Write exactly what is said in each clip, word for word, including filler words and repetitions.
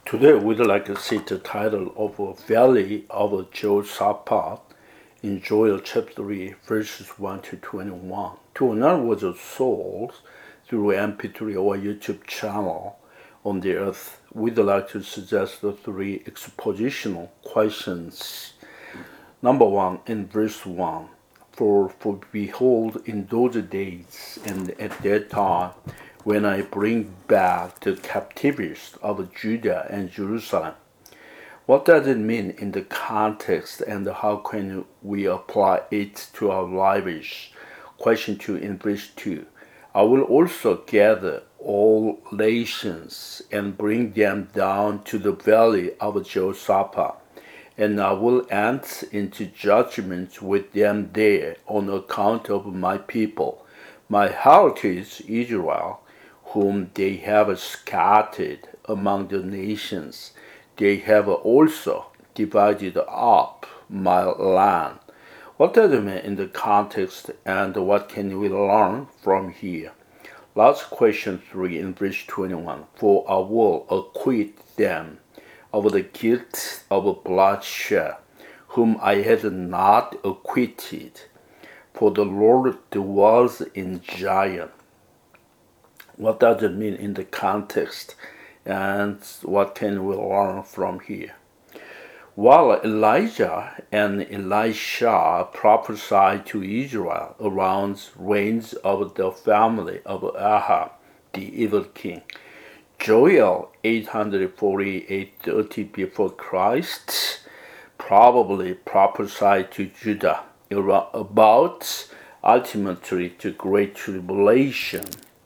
Today, we'd like to see the title of a Valley of Jehoshaphat in Joel chapter three, verses one to twenty-one. To another was of souls through M P three or YouTube channel on the earth, we'd like to suggest the three expositional questions. Number one, in verse one, for, for behold, in those days and at that time, when I bring back the captives of Judah and Jerusalem. What does it mean in the context, and how can we apply it to our lives? Question two in verse two. I will also gather all nations and bring them down to the valley of Jehoshaphat, and I will enter into judgment with them there on account of my people, my heritage Israel, whom they have scattered among the nations. They have also divided up my land. What does it mean in the context, and what can we learn from here? Last question three in verse twenty-one. For I will acquit them of the guilt of bloodshed, whom I had not acquitted. For the Lord dwells in Zion. What does it mean in the context, and what can we learn from here? While Elijah and Elisha prophesied to Israel around the reigns of the family of Ahab, the evil king, Joel eight forty-eight thirty before Christ probably prophesied to Judah about ultimately the Great Tribulation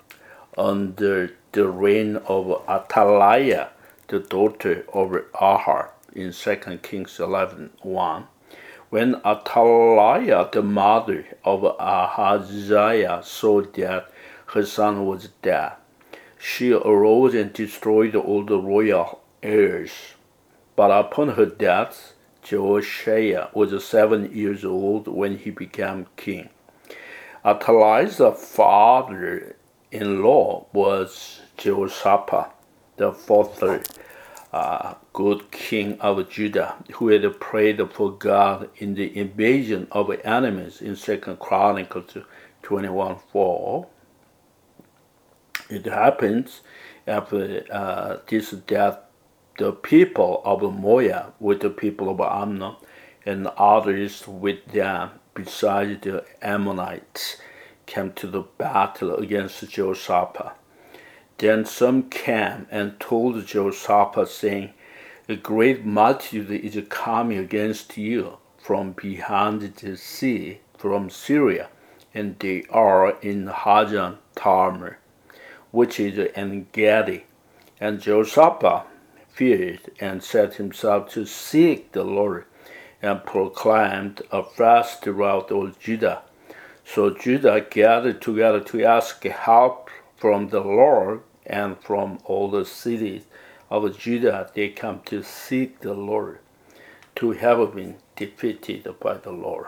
under the reign of Athaliah, the daughter of Ahab, in Second Kings eleven one. When Athaliah, the mother of Ahaziah, saw that her son was dead, she arose and destroyed all the royal heirs. But upon her death, Jehoshaphat was seven years old when he became king. Athaliah's father in law was Jehoshaphat, the fourth uh, good king of Judah, who had prayed for God in the invasion of enemies in Second Chronicles twenty-one four. It happens after uh, this death, the people of Moab with the people of Ammon and others with them, besides the Ammonites, came to the battle against Jehoshaphat. Then some came and told Jehoshaphat, saying, a great multitude is coming against you from behind the sea, from Syria, and they are in Hazan Tamar, which is En-gedi. And Jehoshaphat feared and set himself to seek the Lord, and proclaimed a fast throughout all Judah. So Judah gathered together to ask help from the Lord, and from all the cities of Judah they come to seek the Lord, to have been defeated by the Lord.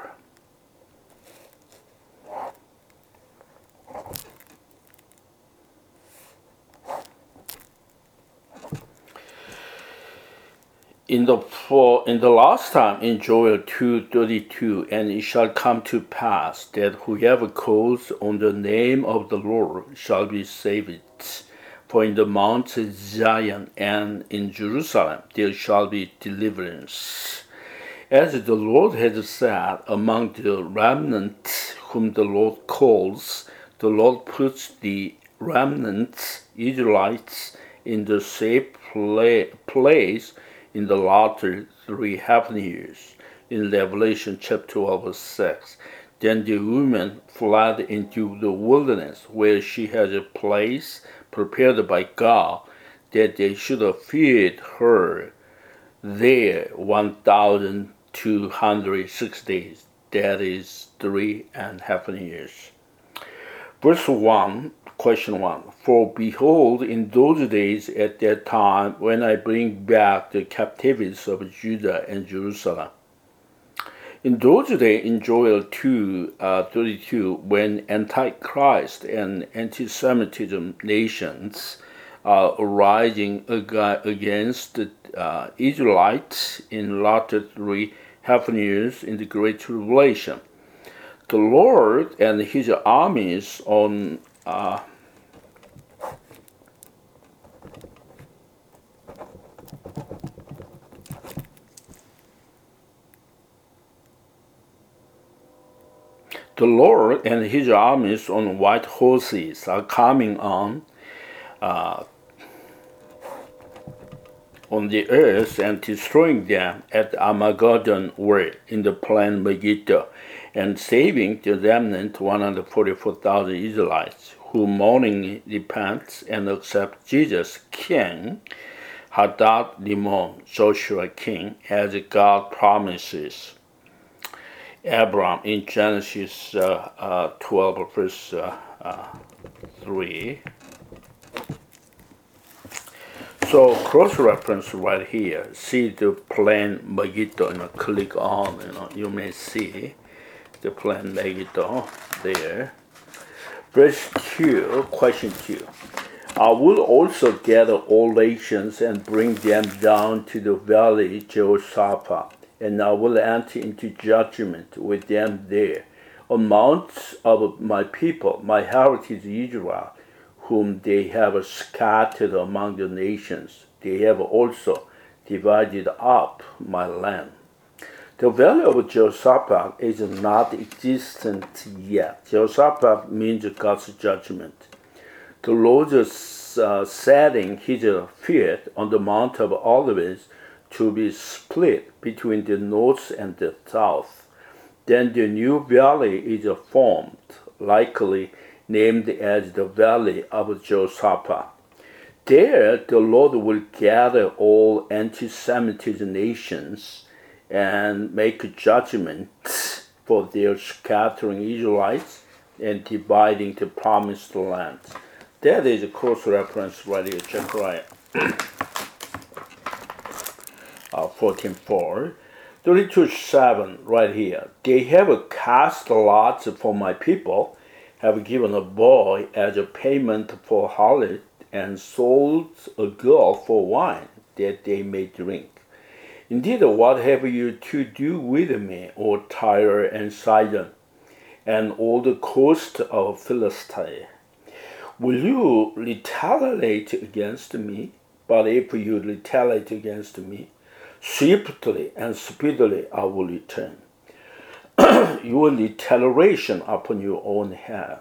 In the for in the last time in Joel two thirty-two, and it shall come to pass that whoever calls on the name of the Lord shall be saved. For in the Mount Zion and in Jerusalem there shall be deliverance. As the Lord has said, among the remnant whom the Lord calls, the Lord puts the remnant Israelites in the safe place in the latter three half years, in Revelation chapter twelve verse six. Then the woman fled into the wilderness, where she had a place prepared by God, that they should have feared her there one thousand two hundred six days, that is three and a half years. Verse one, question one. For behold, in those days at that time, when I bring back the captives of Judah and Jerusalem. In those days, in Joel two thirty-two, when Antichrist and anti-Semitism nations uh, rising ag- against the uh, Israelites in latter three half years in the Great Tribulation. The Lord and his armies on uh, the Lord and his armies on white horses are coming on uh, on the earth and destroying them at Armageddon war in the plain Megiddo, and saving the remnant one hundred forty-four thousand Israelites who mourning repent and accept Jesus King, Hadad Rimon, Joshua King, as God promises Abraham in Genesis uh, uh, twelve, verse uh, uh, three. So cross-reference right here. See the plain Megiddo. You know, click on. You know, you may see the plain Megiddo there. Verse two, question two. I will also gather all nations and bring them down to the valley Jehoshaphat, and I will enter into judgment with them there, on mounts of my people, my heritage Israel, whom they have scattered among the nations. They have also divided up my land. The valley of Jehoshaphat is not existent yet. Jehoshaphat means God's judgment. The Lord is uh, setting his feet on the Mount of Olives to be split between the north and the south. Then the new valley is formed, likely named as the Valley of Jehoshaphat. There the Lord will gather all anti-Semitic nations and make judgment for their scattering Israelites and dividing the promised land. That is a cross reference right here, Zechariah uh, fourteen four. thirty-two seven right here. They have cast lots for my people, have given a boy as a payment for harlot, and sold a girl for wine, that they may drink. Indeed, what have you to do with me, O Tyre and Sidon, and all the coast of Philistia? Will you retaliate against me? But if you retaliate against me, swiftly and speedily I will return your retaliation upon your own head,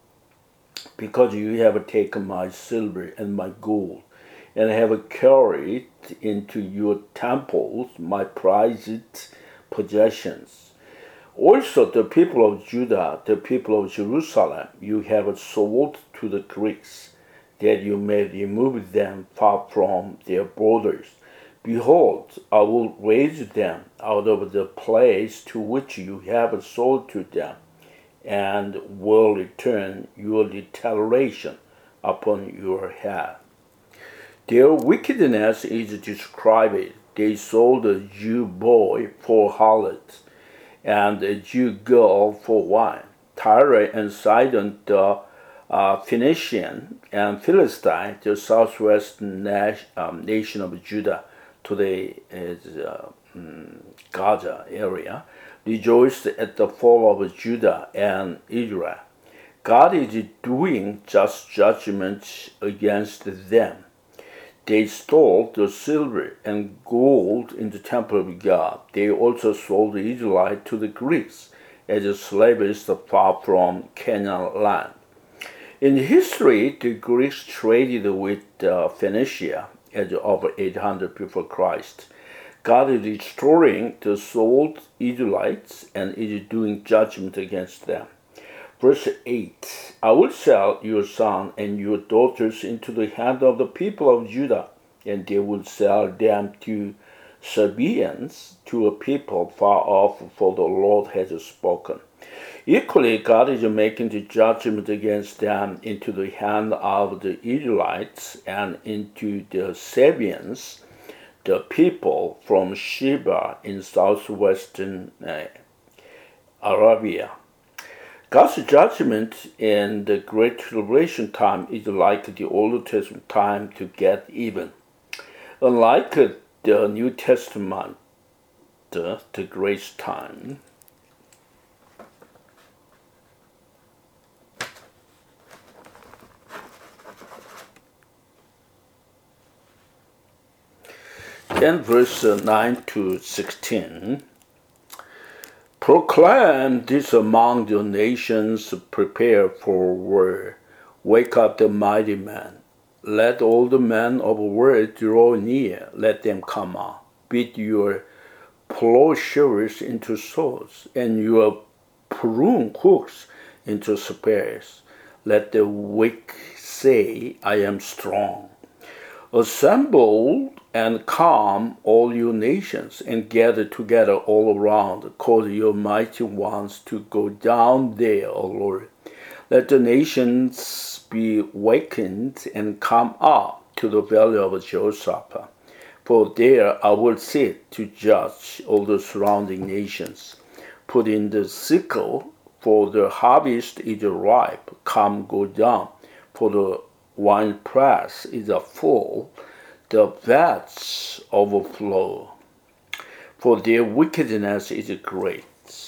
because you have taken my silver and my gold, and have carried into your temples my prized possessions. Also the people of Judah, the people of Jerusalem, you have sold to the Greeks, that you may remove them far from their borders. Behold, I will raise them out of the place to which you have sold to them, and will return your retaliation upon your head. Their wickedness is described. They sold a Jew boy for harlots, and a Jew girl for wine. Tyre and Sidon, the uh, Phoenician, and Philistine, the southwestern nation, um, nation of Judah, today is uh, um, Gaza area, rejoiced at the fall of Judah and Israel. God is doing just judgment against them. They stole the silver and gold in the temple of God. They also sold the Israelites to the Greeks as slaves far from Canaan land. In history, the Greeks traded with uh, Phoenicia as over eight hundred before Christ. God is restoring the sold Israelites and is doing judgment against them. Verse eight, I will sell your son and your daughters into the hand of the people of Judah, and they will sell them to Sabaeans, to a people far off, for the Lord has spoken. Equally, God is making the judgment against them into the hand of the Israelites and into the Sabaeans, the people from Sheba in southwestern uh, Arabia. God's judgment in the Great Tribulation time is like the Old Testament time to get even. Unlike the New Testament, the, the grace time, then verse nine to sixteen. Proclaim this among the nations, prepare for war. Wake up the mighty men. Let all the men of war draw near. Let them come out. Beat your plowshares into swords, and your prune hooks into spears. Let the weak say, I am strong. Assemble and come, all you nations, and gather together all around. Cause your mighty ones to go down there, O Lord. Let the nations be wakened and come up to the valley of Jehoshaphat. For there I will sit to judge all the surrounding nations. Put in the sickle, for the harvest is ripe. Come, go down, for the winepress is full, the vats overflow, for their wickedness is great.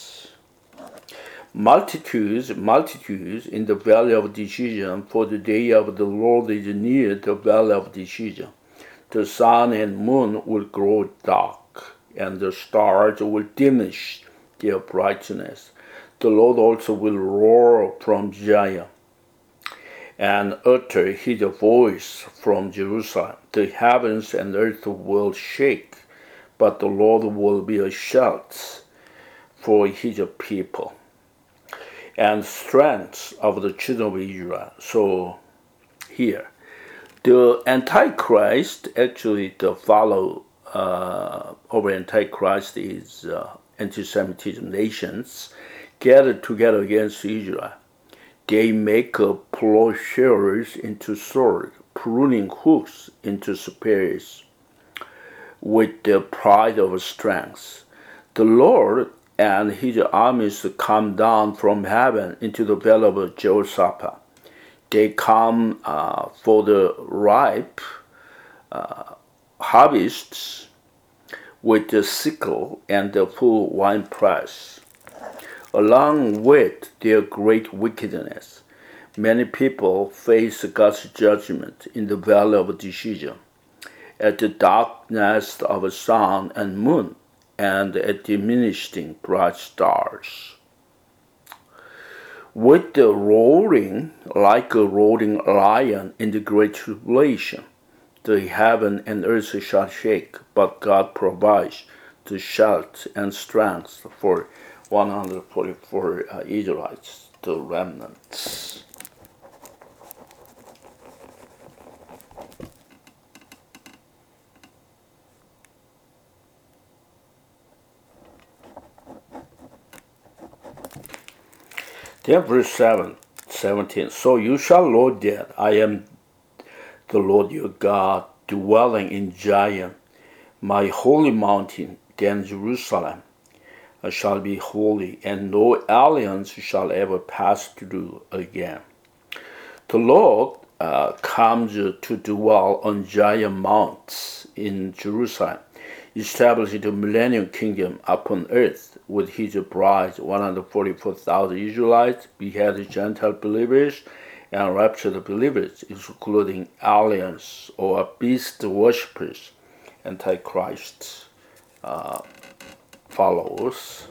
Multitudes, multitudes in the valley of decision, for the day of the Lord is near the valley of decision. The sun and moon will grow dark, and the stars will diminish their brightness. The Lord also will roar from Zion, and utter his voice from Jerusalem. The heavens and earth will shake, but the Lord will be a shout for his people, and strength of the children of Israel. So here, the Antichrist, actually the follow uh, of Antichrist is uh, anti-Semitism nations gathered together against Israel. They make plowshares into swords, pruning hooks into spears, with the pride of strength. The Lord and his armies come down from heaven into the valley of Jehoshaphat. They come uh, for the ripe uh, harvests with the sickle and the full winepress. Along with their great wickedness, many people face God's judgment in the valley of decision, at the darkness of sun and moon, and at diminishing bright stars. With the roaring like a roaring lion in the great tribulation, the heaven and earth shall shake, but God provides the shout and strength for one hundred forty-four uh, Israelites, the remnants. Then verse seven, seventeen. So you shall know that I am the Lord your God, dwelling in Zion, my holy mountain, then Jerusalem shall be holy, and no aliens shall ever pass through again. The Lord uh, comes to dwell on Zion Mount in Jerusalem, establishing the millennium kingdom upon earth with his bride, one hundred forty-four thousand Israelites, beheaded Gentile believers, and raptured believers, including aliens or beast worshippers, Antichrist uh, follows.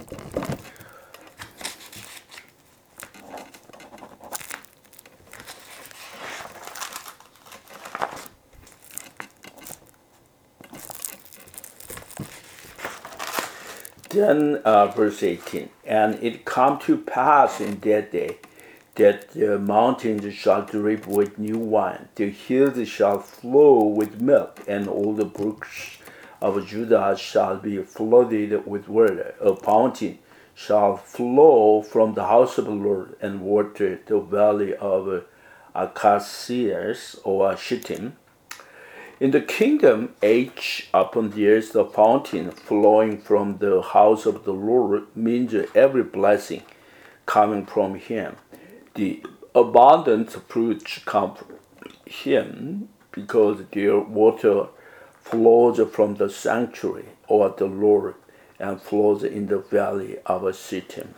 Then uh, verse eighteen, and it come to pass in that day that the mountains shall drip with new wine, the hills shall flow with milk, and all the brooks of Judah shall be flooded with water. A fountain shall flow from the house of the Lord and water the valley of Acacias or Shittim. In the kingdom age upon the earth, the fountain flowing from the house of the Lord means every blessing coming from him. The abundant fruits come from him because their water flows from the sanctuary or the Lord and flows in the valley of Shittim.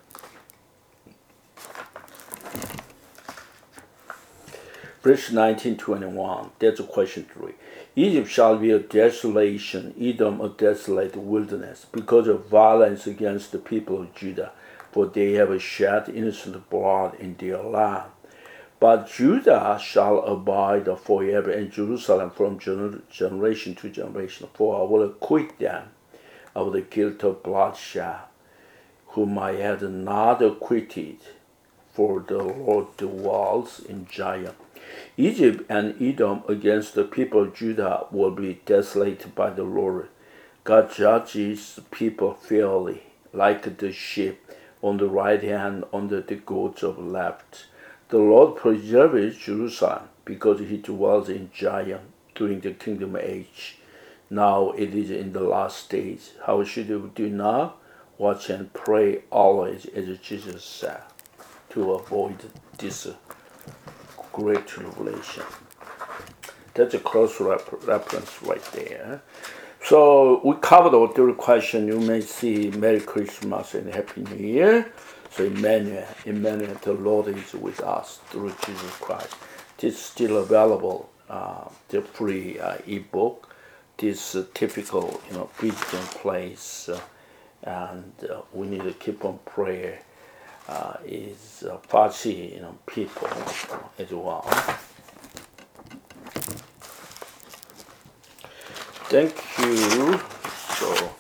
Verse nineteen twenty-one, that's question three. Egypt shall be a desolation, Edom a desolate wilderness, because of violence against the people of Judah, for they have shed innocent blood in their land. But Judah shall abide forever, and Jerusalem from gener- generation to generation. For I will acquit them of the guilt of bloodshed, whom I had not acquitted, for the Lord dwells in Zion. Egypt and Edom against the people of Judah will be desolated by the Lord. God judges the people fairly, like the sheep on the right hand, under the goats of left. The Lord preserves Jerusalem, because he dwells in Zion during the kingdom age. Now it is in the last days. How should we do now? Watch and pray always, as Jesus said, to avoid this great tribulation. That's a close rep- reference right there. So we covered all three questions. You may see Merry Christmas and Happy New Year. So Emmanuel, Emmanuel, the Lord is with us through Jesus Christ. This is still available, uh, the free uh, ebook. This uh, typical, you know, visiting place, uh, and uh, we need to keep on prayer. Uh, is uh, Parsi, you know, people uh, as well. Thank you. So.